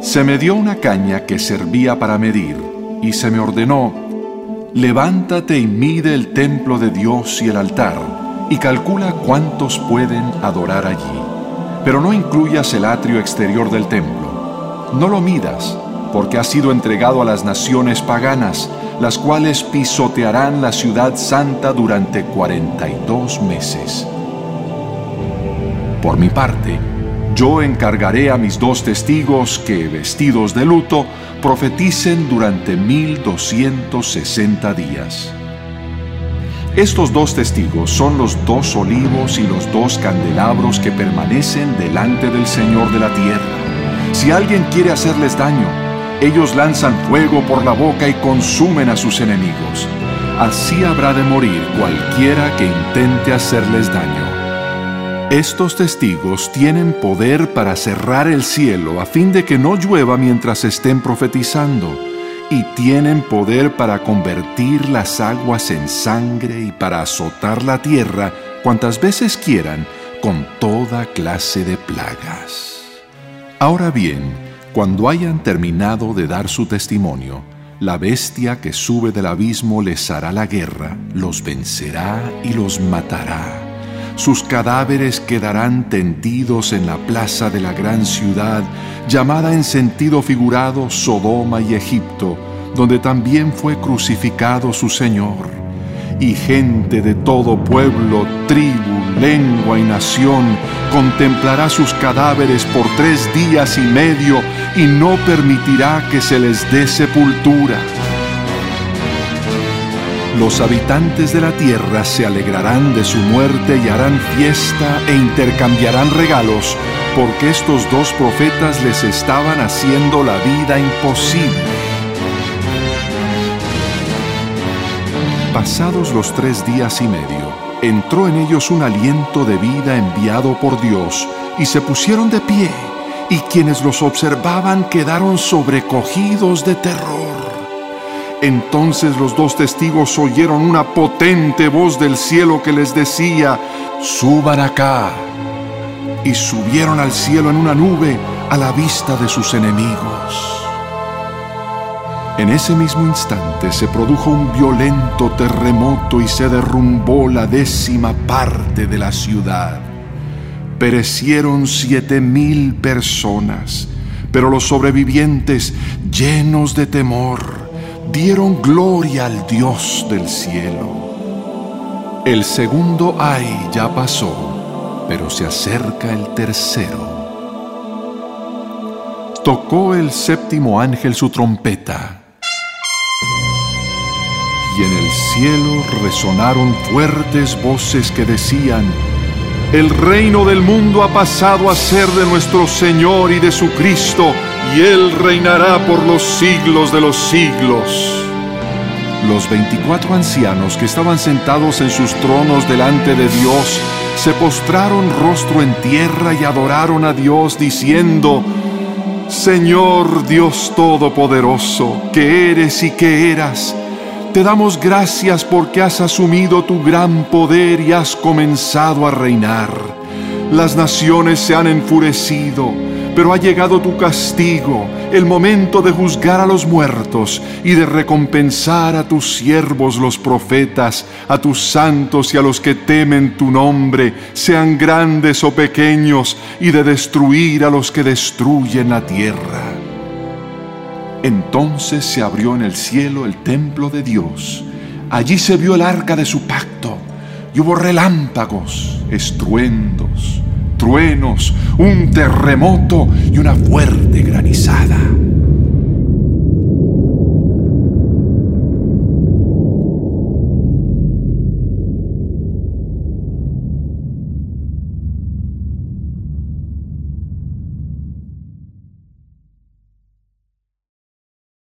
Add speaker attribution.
Speaker 1: Se me dio una caña que servía para medir, y se me ordenó: levántate y mide el templo de Dios y el altar, y calcula cuántos pueden adorar allí. Pero no incluyas el atrio exterior del templo. No lo midas, porque ha sido entregado a las naciones paganas, las cuales pisotearán la ciudad santa durante 42 meses. Por mi parte, yo encargaré a mis 2 testigos que, vestidos de luto, profeticen durante 1260 días. Estos 2 testigos son los 2 olivos y los 2 candelabros que permanecen delante del Señor de la tierra. Si alguien quiere hacerles daño, ellos lanzan fuego por la boca y consumen a sus enemigos. Así habrá de morir cualquiera que intente hacerles daño. Estos testigos tienen poder para cerrar el cielo a fin de que no llueva mientras estén profetizando, y tienen poder para convertir las aguas en sangre y para azotar la tierra cuantas veces quieran con toda clase de plagas. Ahora bien, cuando hayan terminado de dar su testimonio, la bestia que sube del abismo les hará la guerra, los vencerá y los matará. Sus cadáveres quedarán tendidos en la plaza de la gran ciudad, llamada en sentido figurado Sodoma y Egipto, donde también fue crucificado su Señor. Y gente de todo pueblo, tribu, lengua y nación contemplará sus cadáveres por 3 días y medio y no permitirá que se les dé sepultura. Los habitantes de la tierra se alegrarán de su muerte y harán fiesta e intercambiarán regalos, porque estos 2 profetas les estaban haciendo la vida imposible. Pasados los 3 días y medio, entró en ellos un aliento de vida enviado por Dios, y se pusieron de pie, y quienes los observaban quedaron sobrecogidos de terror. Entonces los 2 testigos oyeron una potente voz del cielo que les decía: «Suban acá». Y subieron al cielo en una nube a la vista de sus enemigos. En ese mismo instante se produjo un violento terremoto y se derrumbó la 10ª parte de la ciudad. Perecieron 7,000 personas, pero los sobrevivientes, llenos de temor, dieron gloria al Dios del cielo. El segundo ay ya pasó, pero se acerca el tercero. Tocó el 7º ángel su trompeta, y en el cielo resonaron fuertes voces que decían: «El reino del mundo ha pasado a ser de nuestro Señor y de su Cristo, y Él reinará por los siglos de los siglos». Los 24 ancianos que estaban sentados en sus tronos delante de Dios se postraron rostro en tierra y adoraron a Dios diciendo: «Señor Dios Todopoderoso, que eres y que eras, te damos gracias porque has asumido tu gran poder y has comenzado a reinar. Las naciones se han enfurecido, pero ha llegado tu castigo, el momento de juzgar a los muertos y de recompensar a tus siervos los profetas, a tus santos y a los que temen tu nombre, sean grandes o pequeños, y de destruir a los que destruyen la tierra». Entonces se abrió en el cielo el templo de Dios. Allí se vio el arca de su pacto, y hubo relámpagos, estruendos, truenos, un terremoto y una fuerte granizada.